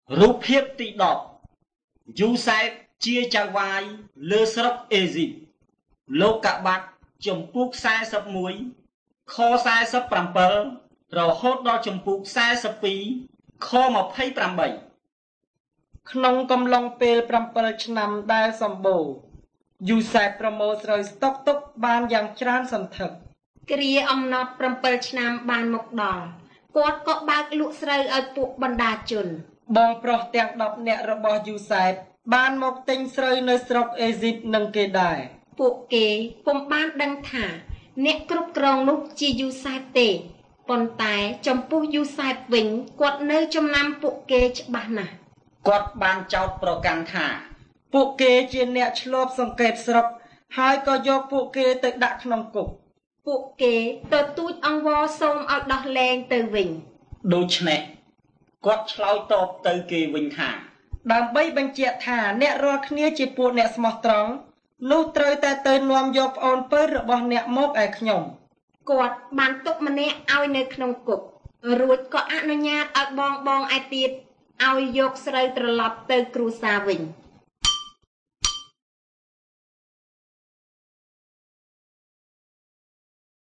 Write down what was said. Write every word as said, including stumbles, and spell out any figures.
រូបភាពទីដប់យូសែបជាចៅវាយលើស្រុកអេស៊ីបលោកកបាត់ចំពុកខ្សែសិបមួយខខ្សែសិបប្រាំពិលរហូតដល់ចំពុកខ្សែសិបពីរខម្ភៃប្រាំបីក្នុងកំឡុងពេលប្រាំពិលឆ្នាំដែលសម្បូរយូសែបប្រមូលស្រូវស្តុកទុកបានយ៉ាងច្រើនសន្ធឹកគ្រាអំណត់ប្រាំពិលឆ្នាំបានមកដល់គាត់ក៏បើកលក់ស្រូវឲ្យពួកបណ្ដាជនបងប្រុសទាំងដប់នាក់របស់យូសែបបានមកទិញស្រូវនៅស្រុកអេស៊ីបនឹងគេដែរពួកគេពុំបានដឹងថាអ្នកគ្រប់គ្រងនោះជាយូសែបទេប៉ុន្តែចំពោះយូសែបវិញគាត់នៅចំណាំពួកគេច្បាស់ណាស់គាត់បានចោទប្រកាន់ថាពួកគេជាអ្នកឆ្លប់សង្កេតស្រុកហើយក៏យកពួកគេទៅដាក់ក្នុងគុកពួកគេទៅទូចអង្វរសូមឲ្យដោះលែងទៅវិញដូច្នេះគាត់ឆ្លើយតបទៅគេវិញថាដើម្បីបញ្ជាក់ថាអ្នករាល់គ្នាជាពួកអ្នកស្មោះត្រង់នោះត្រូវតែទៅនាំយកប្អូនពៅរបស់អ្នកមកឯខ្ញុំគាត់បានទុកម្នាក់ឲ្យនៅក្នុងគុករួចក៏អនុញ្ញាតឲ្យបងបងឯទៀតឲ្យយកស្រូវត្រឡប់ទៅគ្រួសារវិញ